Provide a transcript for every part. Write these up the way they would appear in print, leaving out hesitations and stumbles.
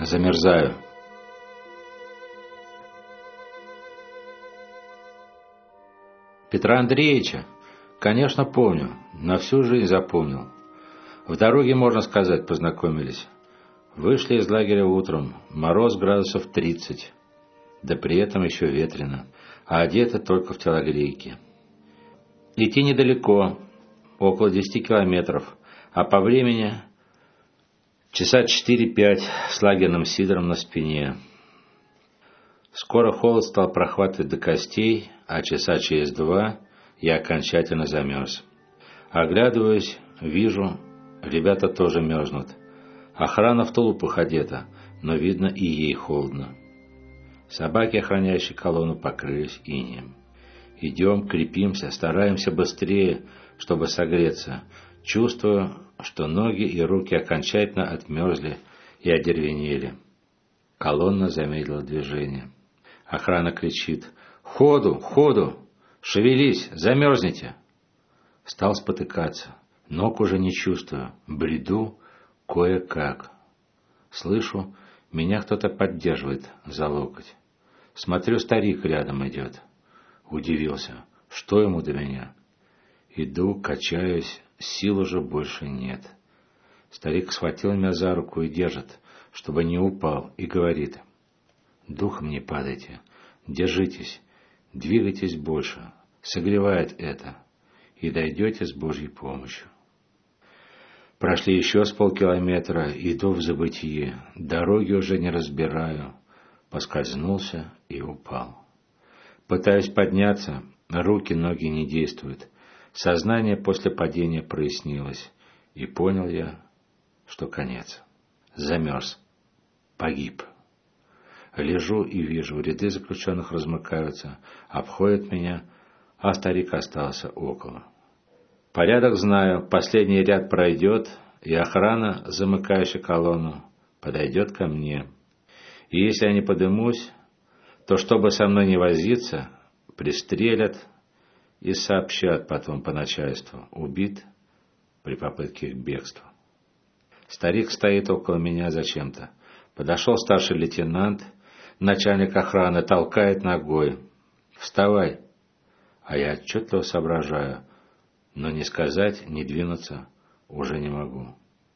Замерзаю. Петра Андреевича, конечно, помню, на всю жизнь запомнил. В дороге, можно сказать, познакомились. Вышли из лагеря утром, мороз градусов 30, да при этом еще ветрено, а одеты только в телогрейки. Идти недалеко, около 10 километров, а по времени часа 4-5 с лагерным сидром на спине. Скоро холод стал прохватывать до костей, а часа через 2 я окончательно замерз. Оглядываюсь, вижу, ребята тоже мерзнут. Охрана в тулупах одета, но видно и ей холодно. Собаки, охраняющие колонну, покрылись инеем. Идем, крепимся, стараемся быстрее, чтобы согреться. Чувствую, что ноги и руки окончательно отмерзли и одервенели. Колонна замедлила движение. Охрана кричит: «Ходу! Ходу! Шевелись! Замерзнете!» Стал спотыкаться. Ног уже не чувствую. Бреду кое-как. Слышу, меня кто-то поддерживает за локоть. Смотрю, старик рядом идет. Удивился. Что ему до меня? Иду, качаюсь, сил уже больше нет. Старик схватил меня за руку и держит, чтобы не упал, и говорит: «Духом не падайте, держитесь, двигайтесь больше, согревает это, и дойдете с Божьей помощью». Прошли еще с полкилометра, иду в забытие, дороги уже не разбираю, поскользнулся и упал. Пытаюсь подняться, руки, ноги не действуют. Сознание после падения прояснилось, и понял я, что конец. Замерз. Погиб. Лежу и вижу, ряды заключенных размыкаются, обходят меня, а старик остался около. Порядок знаю, последний ряд пройдет, и охрана, замыкающая колонну, подойдет ко мне. И если я не подымусь, то, чтобы со мной не возиться, пристрелят и сообщат потом по начальству: убит при попытке к бегству. Старик стоит около меня зачем-то. Подошел старший лейтенант, начальник охраны, толкает ногой: «Вставай!» А я отчетливо соображаю, но не сказать, не двинуться уже не могу.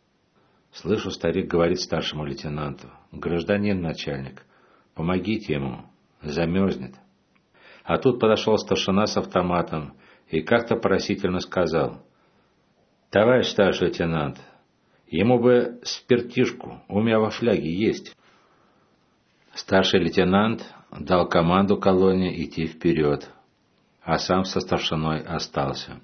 Слышу, старик говорит старшему лейтенанту: «Гражданин начальник, помогите ему, замерзнет». А тут подошел старшина с автоматом и как-то просительно сказал: «Товарищ старший лейтенант, ему бы спиртишку, у меня во фляге есть». Старший лейтенант дал команду колонне идти вперед, а сам со старшиной остался.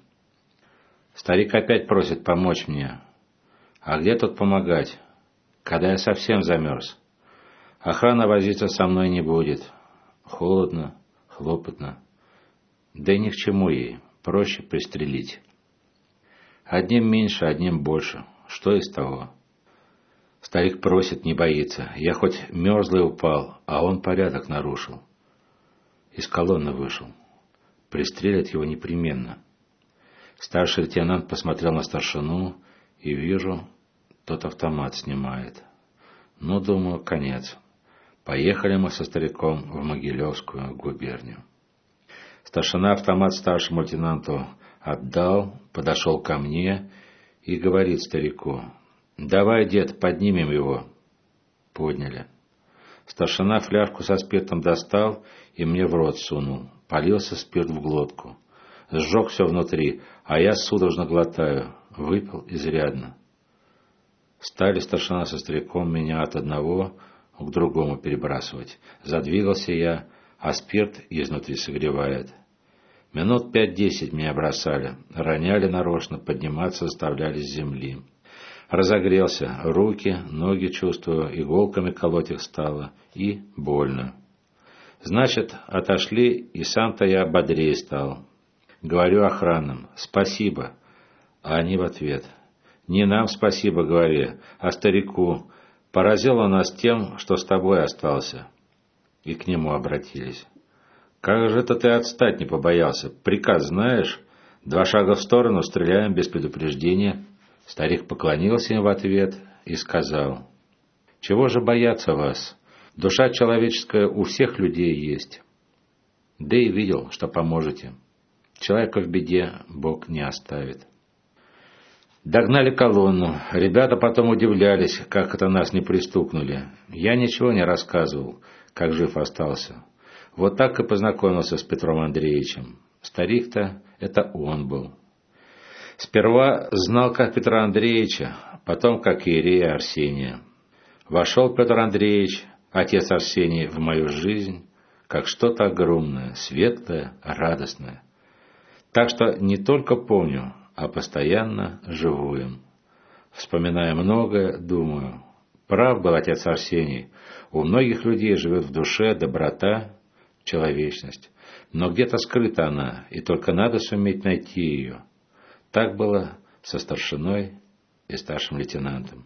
Старик опять просит помочь мне. А где тут помогать, когда я совсем замерз? Охрана возиться со мной не будет. Холодно, хлопотно. Да и ни к чему ей, проще пристрелить. Одним меньше, одним больше. Что из того? Старик просит, не боится. Я хоть мерзлый упал, а он порядок нарушил. Из колонны вышел. Пристрелят его непременно. Старший лейтенант посмотрел на старшину, и вижу, тот автомат снимает. Ну, думаю, конец. Поехали мы со стариком в Могилевскую губернию. Старшина автомат старшему лейтенанту отдал, подошел ко мне и говорит старику: «Давай, дед, поднимем его». Подняли. Старшина фляжку со спиртом достал и мне в рот сунул. Полился спирт в глотку. Сжег все внутри, а я судорожно глотаю. Выпил изрядно. Стали старшина со стариком меня от одного к другому перебрасывать. Задвигался я, а спирт изнутри согревает. Минут 5-10 меня бросали, роняли нарочно, подниматься заставляли с земли. Разогрелся, руки, ноги чувствую, иголками колоть их стало, и больно. Значит, отошли, и сам-то я бодрее стал. Говорю охранным: «Спасибо». А они в ответ: «Не нам спасибо, говори, а старику. Поразил он нас тем, что с тобой остался». И к нему обратились: «Как же это ты отстать не побоялся? Приказ знаешь? 2 шага в сторону, стреляем без предупреждения». Старик поклонился им в ответ и сказал: Чего же бояться вас? Душа человеческая у всех людей есть. Да и видел, что поможете. Человека в беде Бог не оставит. Догнали колонну. Ребята потом удивлялись, как это нас не пристукнули. Я ничего не рассказывал, как жив остался. Вот так и познакомился с Петром Андреевичем. Старик-то это он был. Сперва знал как Петра Андреевича, потом как иерея Арсения. Вошел Петр Андреевич, отец Арсений, в мою жизнь, как что-то огромное, светлое, радостное. Так что не только помню, а постоянно живу им. Вспоминая многое, думаю, прав был отец Арсений, у многих людей живет в душе доброта, человечность, но где-то скрыта она, и только надо суметь найти ее. Так было со старшиной и старшим лейтенантом.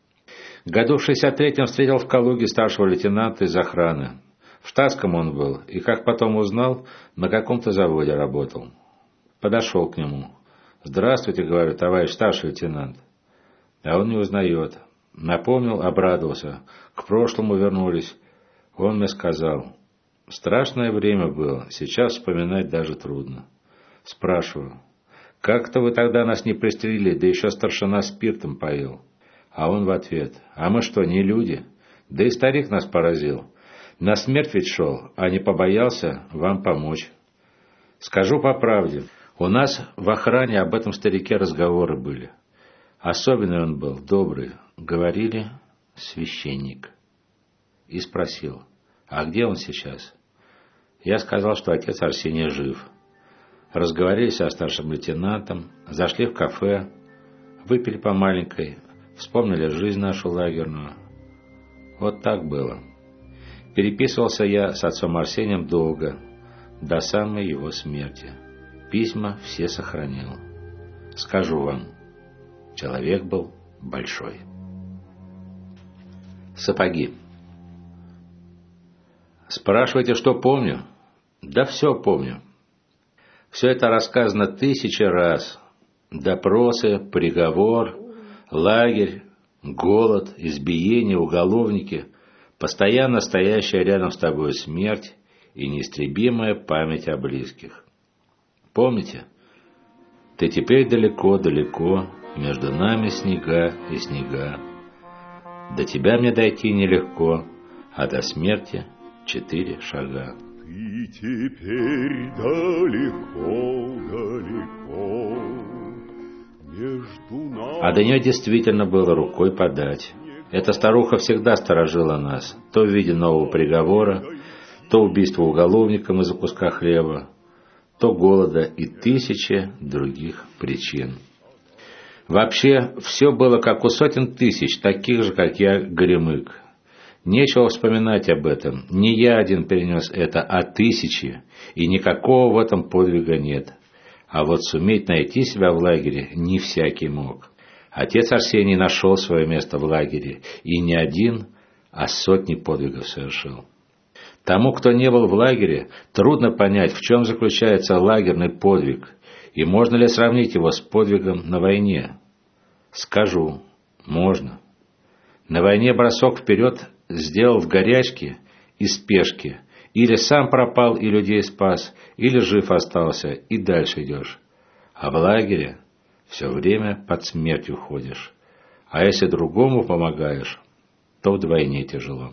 Году в 63-м встретил в Калуге старшего лейтенанта из охраны. В штатском он был, и, как потом узнал, на каком-то заводе работал. Подошел к нему. «Здравствуйте, — говорю, — товарищ старший лейтенант». А он не узнает. Напомнил, обрадовался. К прошлому вернулись. Он мне сказал: «Страшное время было, сейчас вспоминать даже трудно». Спрашиваю: «Как-то вы тогда нас не пристрелили, да еще старшина спиртом поил». А он в ответ: «А мы что, не люди? Да и старик нас поразил. На смерть ведь шел, а не побоялся вам помочь». Скажу по правде, у нас в охране об этом старике разговоры были. Особенный он был, добрый. Говорили: священник. И спросил: «А где он сейчас?» Я сказал, что отец Арсений жив. Разговорились о старшем лейтенантом, зашли в кафе, выпили по маленькой, вспомнили жизнь нашу лагерную. Вот так было. Переписывался я с отцом Арсением долго, до самой его смерти. Письма все сохранил. Скажу вам, человек был большой. Сапоги. Спрашиваете, что помню? Да все помню. Все это рассказано 1000 раз. Допросы, приговор, лагерь, голод, избиение, уголовники, постоянно стоящая рядом с тобой смерть и неистребимая память о близких. Помните? Ты теперь далеко-далеко, между нами снега и снега. До тебя мне дойти нелегко, а до смерти 4 шага. Ты теперь далеко-далеко, между нами... А до нее действительно было рукой подать. Эта старуха всегда сторожила нас, то в виде нового приговора, то убийства уголовником из-за куска хлеба, то голода и 1000 других причин. Вообще, все было как у сотен тысяч, таких же, как я, горемык. Нечего вспоминать об этом. Не я один перенес это, а 1000, и никакого в этом подвига нет. А вот суметь найти себя в лагере не всякий мог. Отец Арсений нашел свое место в лагере, и не один, а сотни подвигов совершил. Тому, кто не был в лагере, трудно понять, в чем заключается лагерный подвиг, и можно ли сравнить его с подвигом на войне. Скажу, можно. На войне бросок вперед сделал в горячке и спешке. Или сам пропал и людей спас, или жив остался, и дальше идешь. А в лагере все время под смертью ходишь. А если другому помогаешь, то вдвойне тяжело.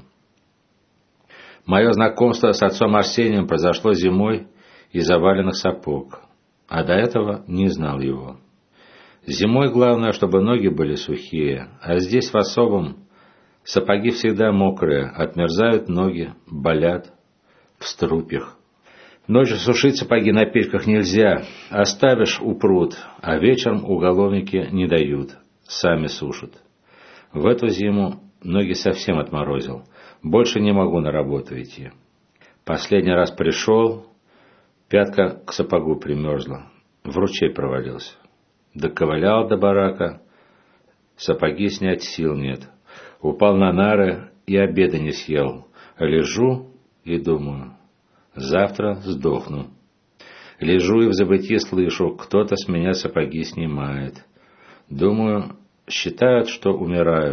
Мое знакомство с отцом Арсением произошло зимой из заваленных сапог, а до этого не знал его. Зимой главное, чтобы ноги были сухие, а здесь в особом сапоги всегда мокрые, отмерзают ноги, болят, в струпьях. Ночью сушить сапоги на печках нельзя, оставишь упрут, а вечером уголовники не дают, сами сушат. В эту зиму ноги совсем отморозил, больше не могу на работу идти. Последний раз пришел, пятка к сапогу примерзла, в ручей провалился. Доковылял до барака, сапоги снять сил нет. Упал на нары и обеда не съел. Лежу и думаю, завтра сдохну. Лежу и в забытье слышу, кто-то с меня сапоги снимает. Думаю, считают, что умираю.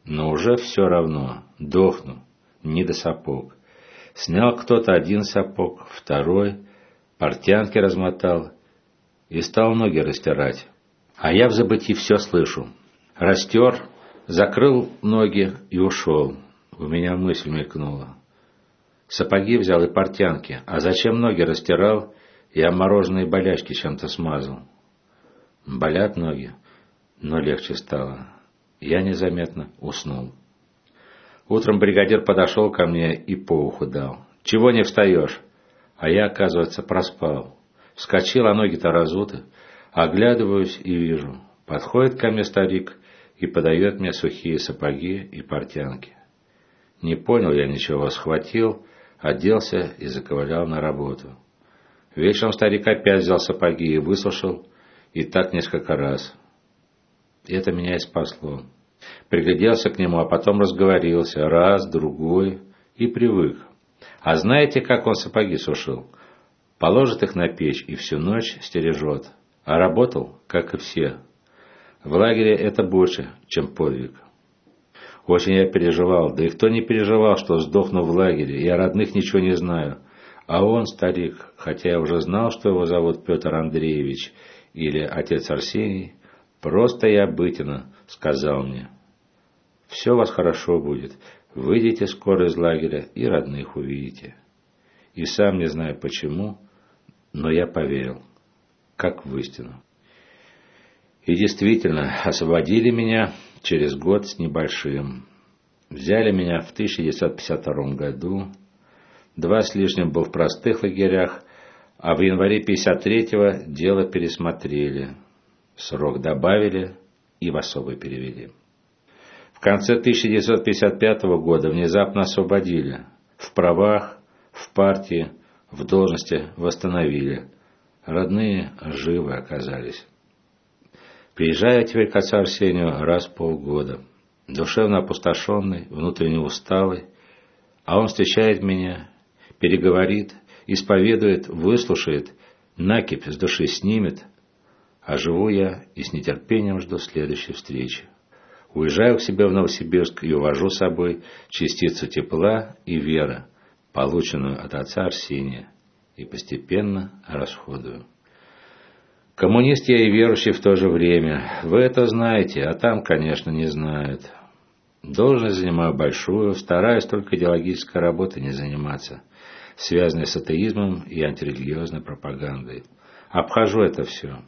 Но уже все равно, дохну, не до сапог. Снял кто-то один сапог, второй, портянки размотал и стал ноги растирать. А я в забытии все слышу. Растер, закрыл ноги и ушел. У меня мысль мелькнула. Сапоги взял и портянки, а зачем ноги растирал, я мороженые болячки чем-то смазал. Болят ноги, но легче стало. Я незаметно уснул. Утром бригадир подошел ко мне и по уху дал. «Чего не встаешь?» А я, оказывается, проспал. Вскочил, а ноги-то разуты. Оглядываюсь и вижу. Подходит ко мне старик и подает мне сухие сапоги и портянки. Не понял я ничего, схватил, оделся и заковылял на работу. Вечером старик опять взял сапоги и высушил, и так несколько раз. Это меня и спасло. Пригляделся к нему, а потом разговорился, раз, другой, и привык. А знаете, как он сапоги сушил? Положит их на печь и всю ночь стережет. А работал, как и все. В лагере это больше, чем подвиг. Очень я переживал, да и кто не переживал, что сдохну в лагере, я родных ничего не знаю. А он, старик, хотя я уже знал, что его зовут Петр Андреевич или отец Арсений, просто и обыденно сказал мне: «Все у вас хорошо будет, выйдете скоро из лагеря и родных увидите». И сам не знаю почему, но я поверил, как в истину. И действительно, освободили меня через год с небольшим. Взяли меня в 1952 году, 2 с лишним был в простых лагерях, а в январе 1953 дело пересмотрели, срок добавили и в особый перевели. В конце 1955 года внезапно освободили, в правах, в партии, в должности восстановили. Родные живы оказались. Приезжаю теперь к отцу Арсению раз в полгода, душевно опустошенный, внутренне усталый, а он встречает меня, переговорит, исповедует, выслушает, накипь с души снимет, а живу я и с нетерпением жду следующей встречи. Уезжаю к себе в Новосибирск и увожу с собой частицу тепла и веры, полученную от отца Арсения, и постепенно расходую. Коммунист я и верующий в то же время. Вы это знаете, а там, конечно, не знают. Должность занимаю большую, стараюсь только идеологической работой не заниматься, связанной с атеизмом и антирелигиозной пропагандой. Обхожу это все.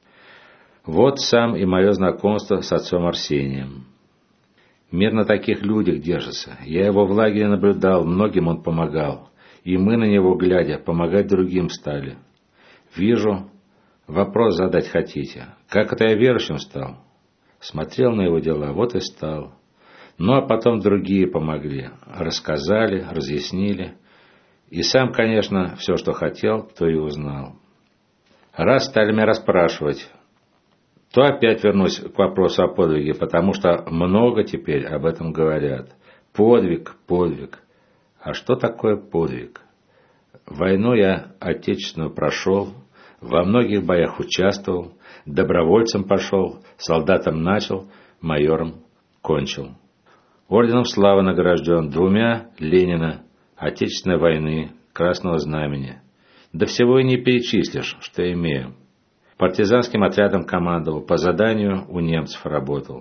Вот сам и мое знакомство с отцом Арсением. Мир на таких людях держится. Я его в лагере наблюдал, многим он помогал. И мы на него, глядя, помогать другим стали. Вижу, вопрос задать хотите. Как это я верующим стал? Смотрел на его дела, вот и стал. Ну, а потом другие помогли. Рассказали, разъяснили. И сам, конечно, все, что хотел, то и узнал. Раз стали меня расспрашивать, то опять вернусь к вопросу о подвиге, потому что много теперь об этом говорят. Подвиг, подвиг. А что такое подвиг? Войну я отечественную прошел, во многих боях участвовал, добровольцем пошел, солдатом начал, майором кончил. Орденом Славы награжден, 2 Ленина, Отечественной войны, Красного Знамени. Да всего и не перечислишь, что имею. Партизанским отрядом командовал, по заданию у немцев работал.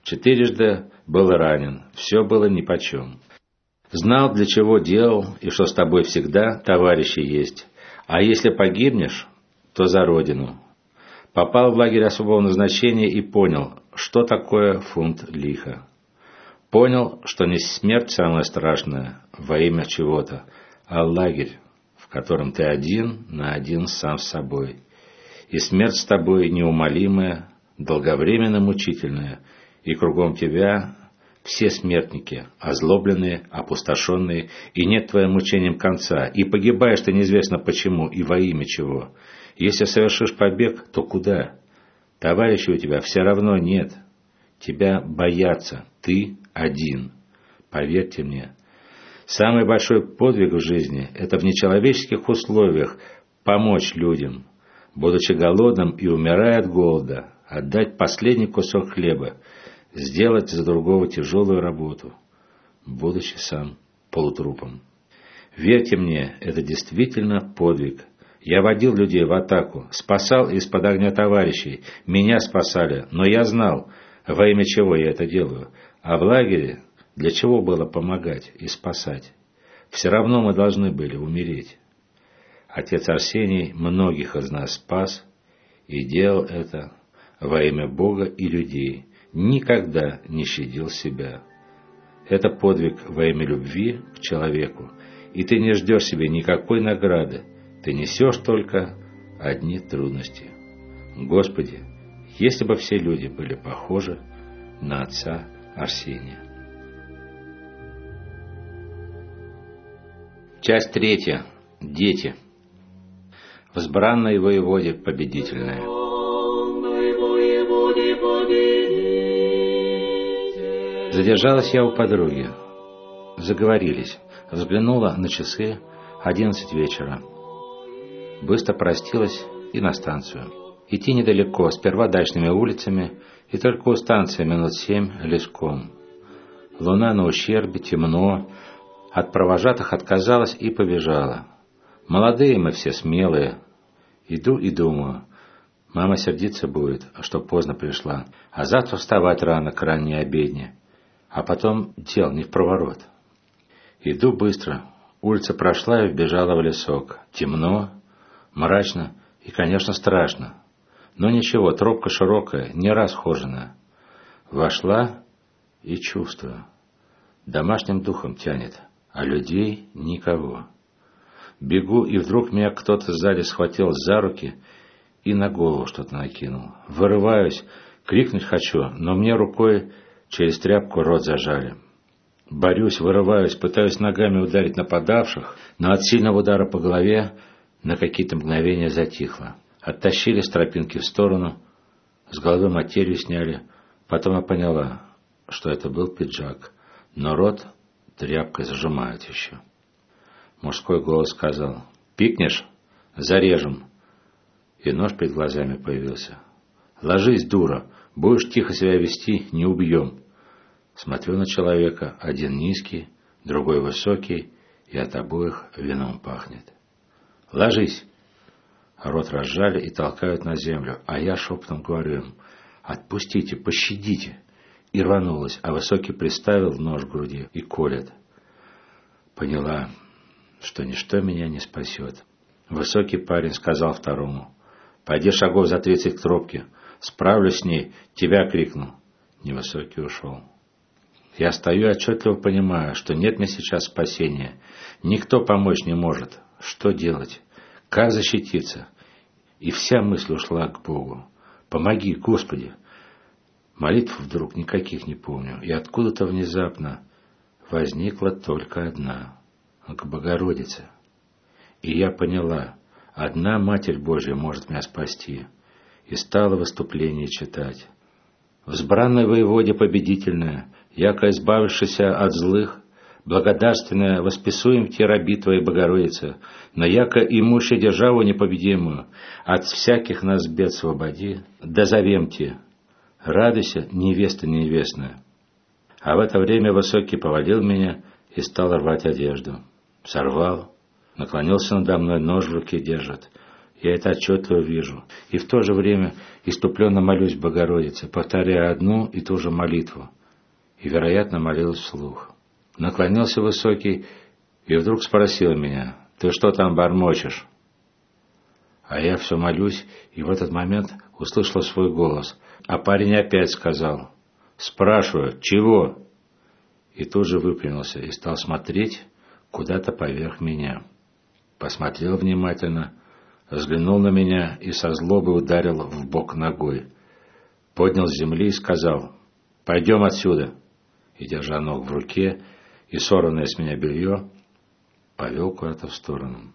4 был ранен, все было нипочем. Знал, для чего делал, и что с тобой всегда товарищи есть. А если погибнешь, то за родину. Попал в лагерь особого назначения и понял, что такое фунт лиха. Понял, что не смерть самая страшная во имя чего-то, а лагерь, в котором ты один на один сам с собой. И смерть с тобой неумолимая, долговременно мучительная, и кругом тебя все смертники, озлобленные, опустошенные, и нет твоим мучениям конца, и погибаешь ты неизвестно почему и во имя чего. Если совершишь побег, то куда? Товарищей у тебя все равно нет. Тебя боятся, ты один. Поверьте мне, самый большой подвиг в жизни – это в нечеловеческих условиях помочь людям, будучи голодным и умирая от голода, отдать последний кусок хлеба, сделать за другого тяжелую работу, будучи сам полутрупом. Верьте мне, это действительно подвиг. Я водил людей в атаку, спасал из-под огня товарищей, меня спасали, но я знал, во имя чего я это делаю. А в лагере для чего было помогать и спасать? Все равно мы должны были умереть. Отец Арсений многих из нас спас и делал это во имя Бога и людей, никогда не щадил себя. Это подвиг во имя любви к человеку, и ты не ждешь себе никакой награды, ты несешь только одни трудности. Господи, если бы все люди были похожи на отца Арсения. Часть 3. Дети. Возбранной воеводе победительная. Задержалась я у подруги. Заговорились. Взглянула на часы 11 вечера. Быстро простилась и на станцию. Идти недалеко, сперва дачными улицами, и только у станции минут 7 леском. Луна на ущербе, темно. От провожатых отказалась и побежала. Молодые мы все, смелые. Иду и думаю, мама сердиться будет, что поздно пришла, а завтра вставать рано к ранней обедне. А потом дел не впроворот. Иду быстро. Улица прошла и вбежала в лесок. Темно, мрачно и, конечно, страшно. Но ничего, тропка широкая, не расхоженная. Вошла и чувствую. Домашним духом тянет, а людей никого. Бегу, и вдруг меня кто-то сзади схватил за руки и на голову что-то накинул. Вырываюсь, крикнуть хочу, но мне рукой через тряпку рот зажали. Борюсь, вырываюсь, пытаюсь ногами ударить нападавших, но от сильного удара по голове на какие-то мгновения затихло. Оттащили с тропинки в сторону, с головы материю сняли. Потом я поняла, что это был пиджак, но рот тряпкой зажимают еще. Мужской голос сказал: «Пикнешь? Зарежем!» И нож перед глазами появился. «Ложись, дура! Будешь тихо себя вести, не убьем!» Смотрю на человека, один низкий, другой высокий, и от обоих вином пахнет. «Ложись!» Рот разжали и толкают на землю, а я шепотом говорю им: «Отпустите, пощадите!» И рванулась, а высокий приставил нож к груди и колет. Поняла, что ничто меня не спасет. Высокий парень сказал второму: «Пойди шагов за 30 к тропке, справлюсь с ней, тебя крикну». Невысокий ушел. Я стою и отчетливо понимаю, что нет мне сейчас спасения. Никто помочь не может. Что делать? Как защититься? И вся мысль ушла к Богу. «Помоги, Господи!» Молитв вдруг никаких не помню, и откуда-то внезапно возникла только одна — к Богородице. И я поняла, одна Матерь Божья может меня спасти, и стала выступление читать. «Взбранной воеводе победительная, яко избавившися от злых, благодарственная восписуем те раби Твоей Богородице, но яко имуще державу непобедимую, от всяких нас бед свободи, да зовем Те, радуйся, невеста невестная». А в это время Высокий повалил меня и стал рвать одежду. Сорвал, наклонился надо мной, нож в руке держит. Я это отчетливо вижу. И в то же время иступленно молюсь Богородице, повторяя одну и ту же молитву. И, вероятно, молилась вслух. Наклонился Высокий и вдруг спросил меня: «Ты что там бормочешь?» А я все молюсь, и в этот момент услышала свой голос. А парень опять сказал: «Спрашиваю, чего?» И тут же выпрямился и стал смотреть куда-то поверх меня. Посмотрел внимательно, взглянул на меня и со злобой ударил в бок ногой. Поднял с земли и сказал: «Пойдем отсюда!» И, держа ног в руке и сорванное с меня белье, повел куда-то в сторону.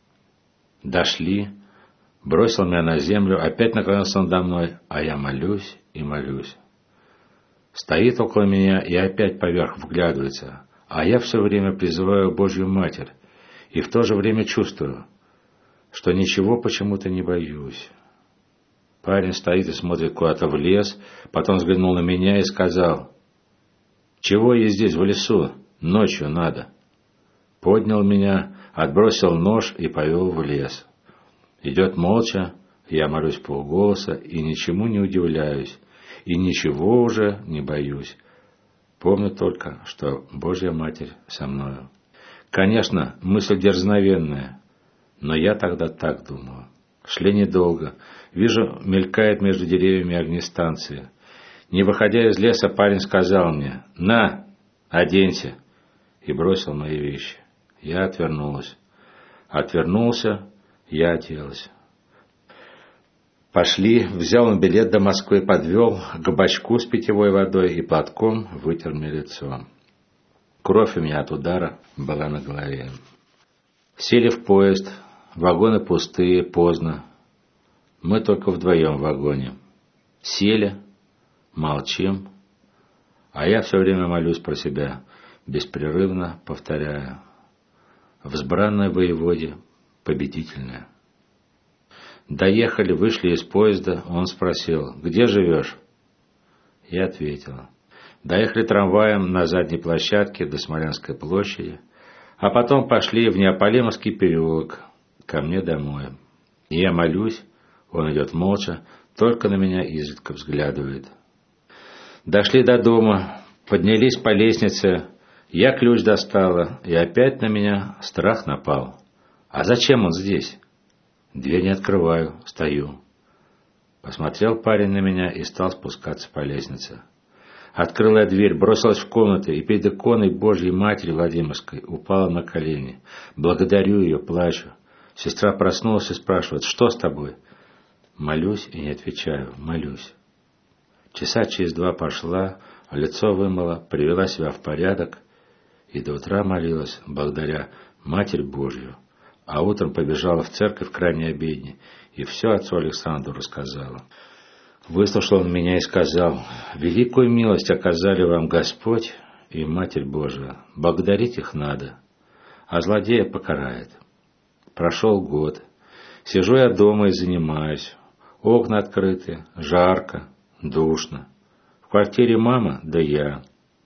Дошли, бросил меня на землю, опять наклонился надо мной, а я молюсь и молюсь. Стоит около меня и опять поверх вглядывается, а я все время призываю Божью Матерь, и в то же время чувствую, что ничего почему-то не боюсь. Парень стоит и смотрит куда-то в лес, потом взглянул на меня и сказал: «Чего ей здесь в лесу? Ночью надо». Поднял меня, отбросил нож и повел в лес. Идет молча, я молюсь вполголоса и ничему не удивляюсь, и ничего уже не боюсь. Помню только, что Божья Матерь со мною. Конечно, мысль дерзновенная, но я тогда так думал. Шли недолго. Вижу, мелькает между деревьями огнестанция. Не выходя из леса, парень сказал мне: «На, оденься!» и бросил мои вещи. Я отвернулась. Отвернулся, я оделась. Пошли, взял он билет до Москвы, подвел к бачку с питьевой водой и платком вытер мне лицо. Кровь у меня от удара была на голове. Сели в поезд, вагоны пустые, поздно. Мы только вдвоем в вагоне. Сели, молчим, а я все время молюсь про себя, беспрерывно повторяя: «Взбранная воеводе, победительная». Доехали, вышли из поезда, он спросил: «Где живешь?» Я ответила. Доехали трамваем на задней площадке до Смолянской площади, а потом пошли в Неаполемовский переулок, ко мне домой. И я молюсь, он идет молча, только на меня изредка взглядывает. Дошли до дома, поднялись по лестнице, я ключ достала, и опять на меня страх напал. А зачем он здесь? Дверь не открываю, стою. Посмотрел парень на меня и стал спускаться по лестнице. Открыла я дверь, бросилась в комнату и перед иконой Божьей Матери Владимирской упала на колени. Благодарю ее, плачу. Сестра проснулась и спрашивает: «Что с тобой?» Молюсь и не отвечаю, молюсь. Часа через 2 пошла, лицо вымыла, привела себя в порядок и до утра молилась, благодаря Матерь Божью. А утром побежала в церковь к ранней обедне и все отцу Александру рассказала. Выслушал он меня и сказал: «Великую милость оказали вам Господь и Матерь Божия. Благодарить их надо, а злодея покарает». Прошел год. Сижу я дома и занимаюсь. Окна открыты, жарко, душно. В квартире мама, да я.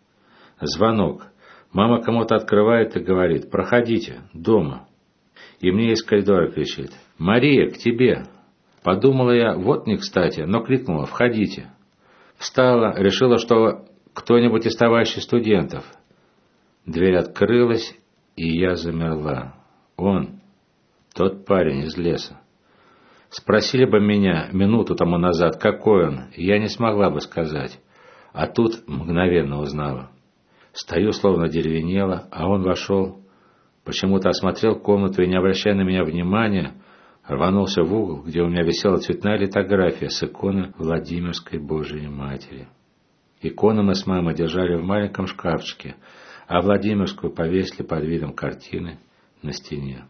Звонок. Мама кому-то открывает и говорит: «Проходите, дома». И мне из коридора кричит: «Мария, к тебе». Подумала я, вот не кстати, но крикнула: «Входите». Встала, решила, что кто-нибудь из товарищей студентов. Дверь открылась, и я замерла. Он, тот парень из леса. Спросили бы меня минуту тому назад, какой он, я не смогла бы сказать. А тут мгновенно узнала. Стою, словно деревенела, а он вошел, почему-то осмотрел комнату и, не обращая на меня внимания, рванулся в угол, где у меня висела цветная литография с иконы Владимирской Божией Матери. Икону мы с мамой держали в маленьком шкафчике, а Владимирскую повесили под видом картины на стене.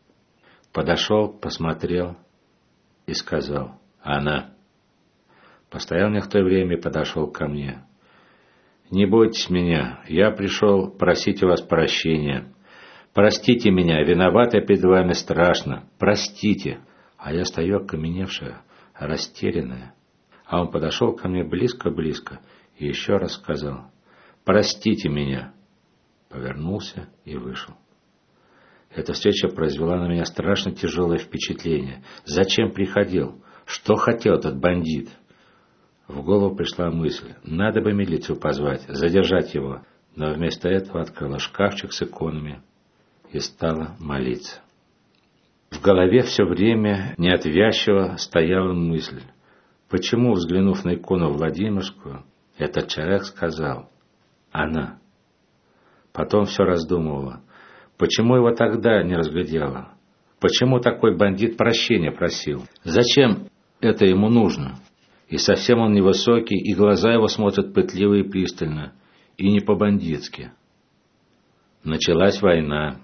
Подошел, посмотрел и сказал: «Она». Постоял некоторое время и подошел ко мне. «Не бойтесь меня, я пришел просить у вас прощения. Простите меня, виноват я перед вами страшно, простите». А я стою окаменевшая, растерянная. А он подошел ко мне близко-близко и еще раз сказал: «Простите меня». Повернулся и вышел. Эта встреча произвела на меня страшно тяжелое впечатление. Зачем приходил? Что хотел этот бандит? В голову пришла мысль: надо бы милицию позвать, задержать его. Но вместо этого открыла шкафчик с иконами и стала молиться. В голове все время неотвязчиво стояла мысль: почему, взглянув на икону Владимирскую, этот человек сказал: «Она». Потом все раздумывала: почему его тогда не разглядела? Почему такой бандит прощения просил? Зачем это ему нужно? И совсем он невысокий, и глаза его смотрят пытливо и пристально, и не по-бандитски. Началась война.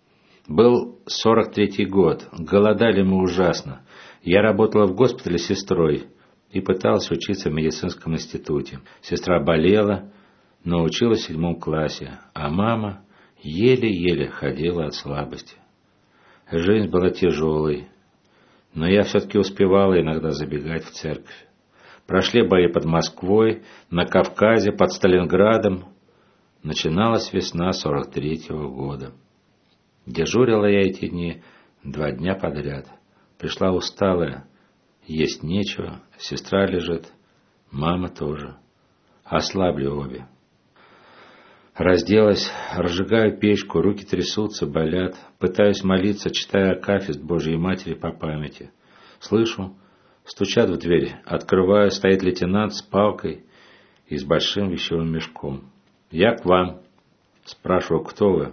Был 43-й год, голодали мы ужасно. Я работала в госпитале сестрой и пыталась учиться в медицинском институте. Сестра болела, но училась в 7 классе, а мама еле-еле ходила от слабости. Жизнь была тяжелой, Но я все-таки успевал иногда забегать в церковь. Прошли бои под Москвой, на Кавказе, под Сталинградом. Начиналась весна 43-го года. Дежурила я эти дни 2 дня подряд. Пришла усталая, есть нечего, сестра лежит, мама тоже. Ослабли обе. Разделась, разжигаю печку, руки трясутся, болят. Пытаюсь молиться, читая акафист Божьей Матери по памяти. Слышу, стучат в дверь. Открываю, стоит лейтенант с палкой и с большим вещевым мешком. «Я к вам». Спрашиваю, кто вы?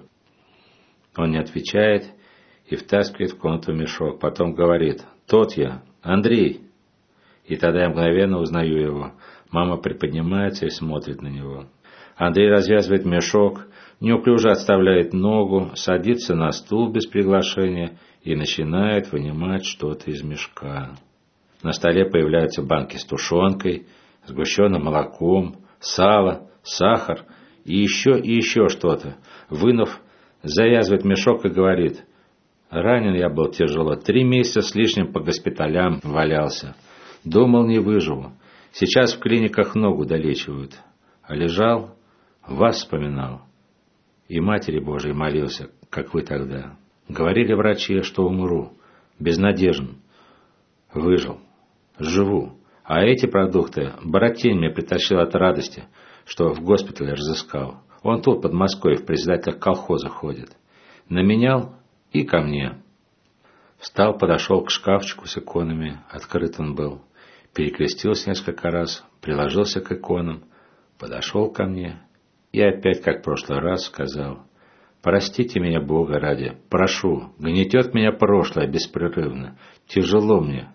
Он не отвечает и втаскивает в комнату мешок. Потом говорит: «Тот я, Андрей». И тогда я мгновенно узнаю его. Мама приподнимается и смотрит на него. Андрей развязывает мешок, неуклюже отставляет ногу, садится на стул без приглашения и начинает вынимать что-то из мешка. На столе появляются банки с тушенкой, сгущенным молоком, сало, сахар и еще что-то. Вынув, завязывает мешок и говорит: «Ранен я был тяжело, 3 месяца с лишним по госпиталям валялся. Думал, не выживу. Сейчас в клиниках ногу долечивают. А лежал, вас вспоминал. И Матери Божией молился, как вы тогда. Говорили врачи, что умру. Безнадежен. Выжил. Живу. А эти продукты Боротень мне притащил от радости, что в госпитале разыскал. Он тут, под Москвой, в председателях колхоза ходит. Наменял и ко мне». Встал, подошел к шкафчику с иконами, открыт он был. Перекрестился несколько раз, приложился к иконам, подошел ко мне и опять, как в прошлый раз, сказал: «Простите меня, Бога ради, прошу, гнетет меня прошлое беспрерывно, тяжело мне».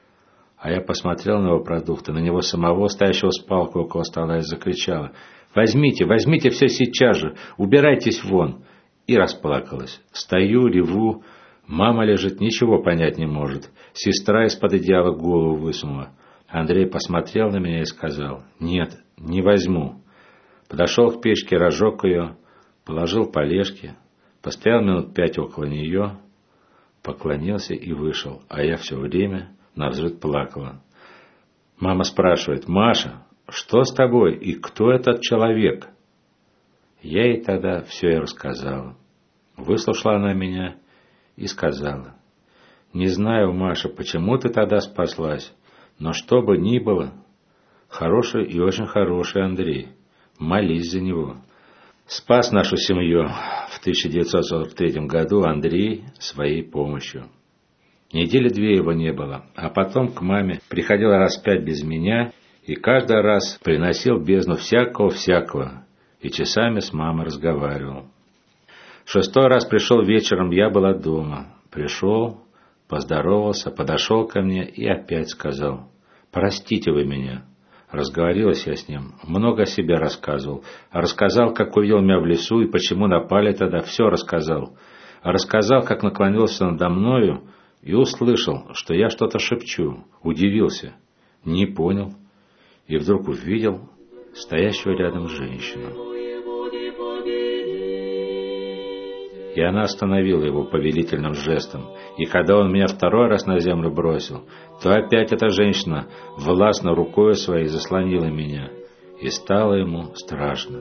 А я посмотрел на его продукты, на него самого, стоящего с палкой около стола, и закричала: «Возьмите, возьмите все сейчас же, убирайтесь вон!» И расплакалась. Стою, реву, мама лежит, ничего понять не может, сестра из-под одеяла голову высунула. Андрей посмотрел на меня и сказал: «Нет, не возьму». Подошел к печке, разжег ее, положил полежки, постоял минут 5 около нее, поклонился и вышел, а я все время навзрыд плакала. Мама спрашивает: «Маша, что с тобой и кто этот человек?» Я ей тогда все и рассказала. Выслушала она меня и сказала: «Не знаю, Маша, почему ты тогда спаслась, но что бы ни было, хороший и очень хороший Андрей, молись за него». Спас нашу семью в 1943 году Андрей своей помощью. 2 недели его не было, а потом к маме приходил раз 5 без меня и каждый раз приносил бездну всякого, и часами с мамой разговаривал. 6-й раз пришел вечером, я была дома. Пришел, поздоровался, подошел ко мне и опять сказал: «Простите вы меня». Разговорилась я с ним, много о себе рассказывал. Рассказал, как увидел меня в лесу и почему напали тогда, все рассказал. Рассказал, как наклонился надо мною и услышал, что я что-то шепчу. Удивился, не понял и вдруг увидел стоящую рядом женщину. И она остановила его повелительным жестом. И когда он меня 2-й раз на землю бросил, то опять эта женщина властно рукой своей заслонила меня. И стало ему страшно.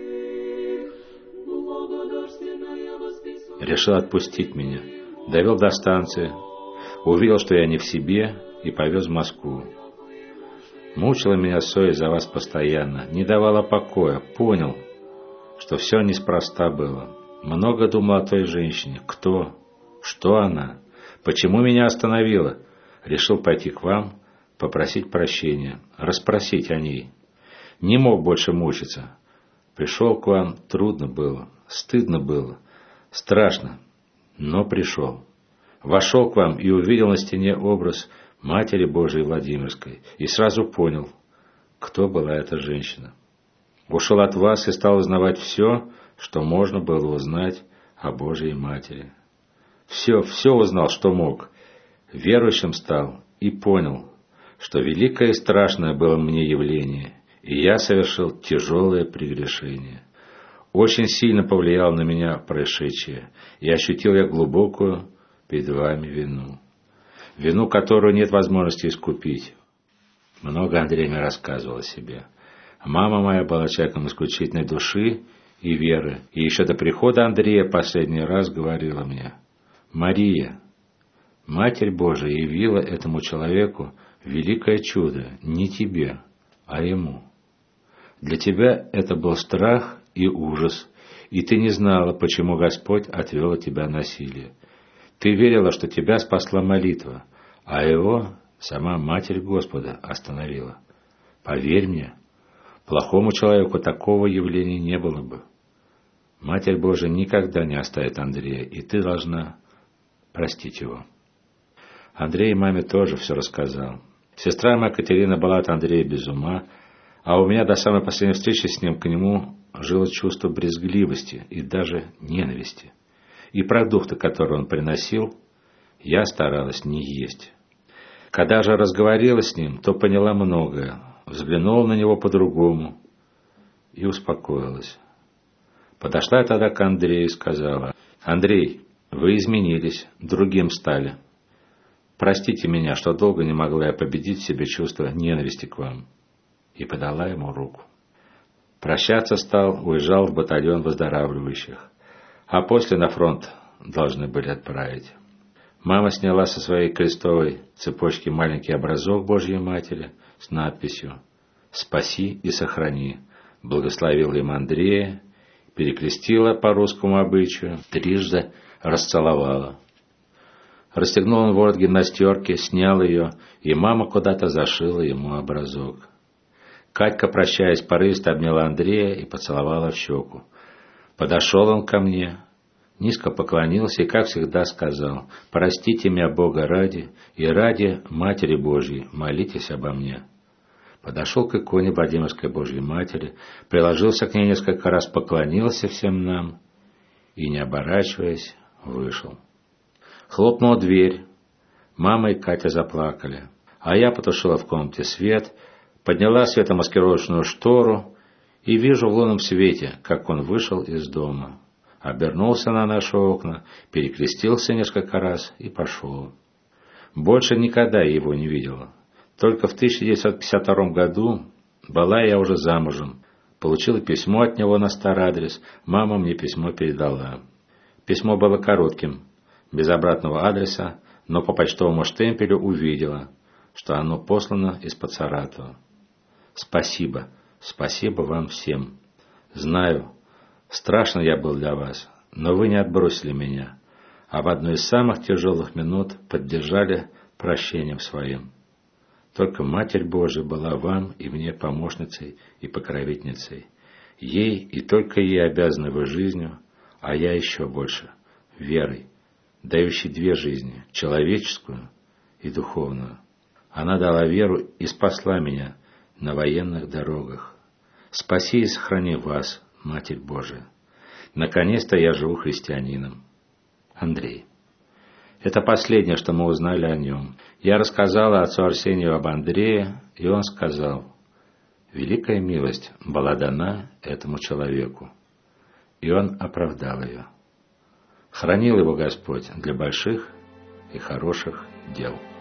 Решил отпустить меня. Довел до станции. Увидел, что я не в себе, и повез в Москву. Мучила меня Соя за вас постоянно, не давала покоя. Понял, что все неспроста было. Много думал о той женщине. Кто? Что она? Почему меня остановила? Решил пойти к вам, попросить прощения, расспросить о ней. Не мог больше мучиться. Пришел к вам, трудно было, стыдно было, страшно, но пришел. Вошел к вам и увидел на стене образ Матери Божией Владимирской и сразу понял, кто была эта женщина. Ушел от вас и стал узнавать все, что можно было узнать о Божьей Матери. Все узнал, что мог. Верующим стал и понял, что великое и страшное было мне явление, и я совершил тяжелое прегрешение. Очень сильно повлияло на меня происшедшее, и ощутил я глубокую перед вами вину. вину, которую нет возможности искупить. Много Андрей мне рассказывал о себе. Мама моя была человеком исключительной души и веры, и еще до прихода Андрея последний раз говорила мне: «Мария, Матерь Божия явила этому человеку великое чудо, не тебе, а ему. Для тебя это был страх и ужас, и ты не знала, почему Господь отвел от тебя насилие. Ты верила, что тебя спасла молитва, а его сама Матерь Господа остановила. Поверь мне, плохому человеку такого явления не было бы. Матерь Божия никогда не оставит Андрея, и ты должна простить его». Андрей маме тоже все рассказал. Сестра моя Катерина была от Андрея без ума, а у меня до самой последней встречи с ним к нему жило чувство брезгливости и даже ненависти. И продукты, которые он приносил, я старалась не есть. Когда же разговаривала с ним, то поняла многое, взглянула на него по-другому и успокоилась. Подошла я тогда к Андрею и сказала: «Андрей, вы изменились, другим стали. Простите меня, что долго не могла я победить в себе чувство ненависти к вам». И подала ему руку. Прощаться стал, уезжал в батальон выздоравливающих, а после на фронт должны были отправить. Мама сняла со своей крестовой цепочки маленький образок Божьей Матери с надписью «Спаси и сохрани», благословила им Андрея, перекрестила по русскому обычаю, трижды расцеловала. Расстегнул он ворот гимнастерки, снял ее, и мама куда-то зашила ему образок. Катька, прощаясь, порывисто обняла Андрея и поцеловала в щеку. Подошел он ко мне, низко поклонился и, как всегда, сказал: «Простите меня, Бога ради, и ради Матери Божьей молитесь обо мне». Подошел к иконе Владимирской Божьей Матери, приложился к ней несколько раз, поклонился всем нам и, не оборачиваясь, вышел. Хлопнула дверь. Мама и Катя заплакали, а я потушила в комнате свет, подняла светомаскировочную штору и вижу в лунном свете, как он вышел из дома. Обернулся на наши окна, перекрестился несколько раз и пошел. Больше никогда я его не видела. Только в 1952 году была я уже замужем. Получила письмо от него на старый адрес, мама мне письмо передала. Письмо было коротким, без обратного адреса, но по почтовому штемпелю увидела, что оно послано из-под Саратова. Спасибо, спасибо вам всем. Знаю, страшно я был для вас, но вы не отбросили меня, а в одну из самых тяжелых минут поддержали прощением своим. Только Матерь Божия была вам и мне помощницей и покровительницей. Ей и только ей обязаны вы жизнью, а я еще больше верой, дающей две жизни, человеческую и духовную. Она дала веру и спасла меня на военных дорогах. Спаси и сохрани вас, Матерь Божия. Наконец-то я живу христианином. Андрей. Это последнее, что мы узнали о нем. Я рассказала отцу Арсению об Андрее, и он сказал: великая милость была дана этому человеку, и он оправдал ее. Хранил его Господь для больших и хороших дел.